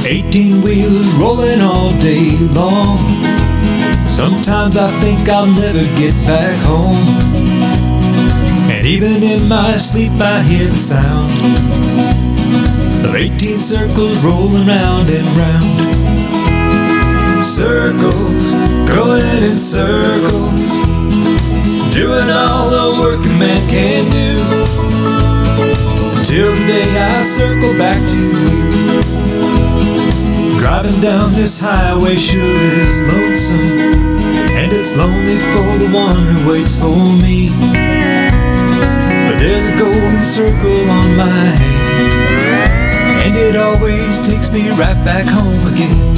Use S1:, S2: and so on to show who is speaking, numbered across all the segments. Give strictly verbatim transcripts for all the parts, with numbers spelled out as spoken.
S1: Eighteen wheels rolling all day long. Sometimes I think I'll never get back home, and even in my sleep I hear the sound of eighteen circles rolling round and round. Circles, going in circles, doing all a working man can do, till the day I circle back to you. Driving down this highway sure is lonesome, and it's lonely for the one who waits for me. But there's a golden circle on my hand, and it always takes me right back home again.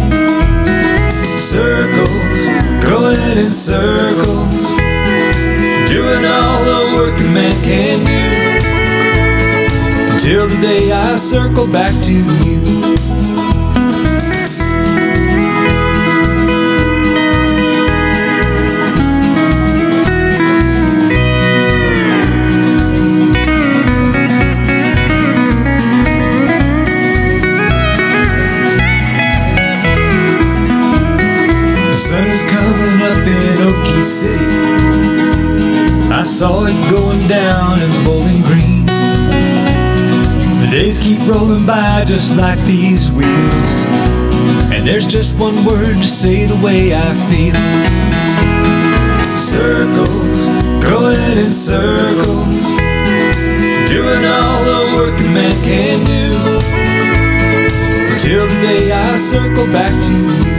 S1: Circles, going in circles, doing all a working man can do, till the day I circle back to you. Sun is coming up in Okie City. I saw it going down in Bowling Green. The days keep rolling by just like these wheels, and there's just one word to say the way I feel. Circles, going in circles, doing all a working man can do, till the day I circle back to you.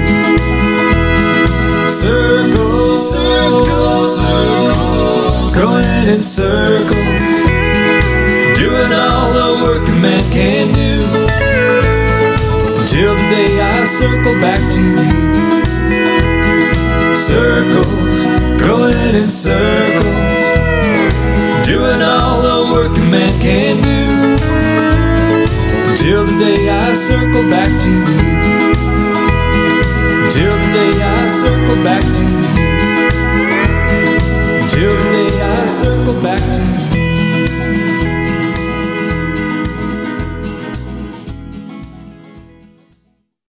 S1: Circles, circles, circles, going in circles, doing all a working man can do, till the day I circle back to you. Circles, going in circles, doing all a working man can do, till the day I circle back to you. Till the day I circle back to you. Till the day I circle back to you.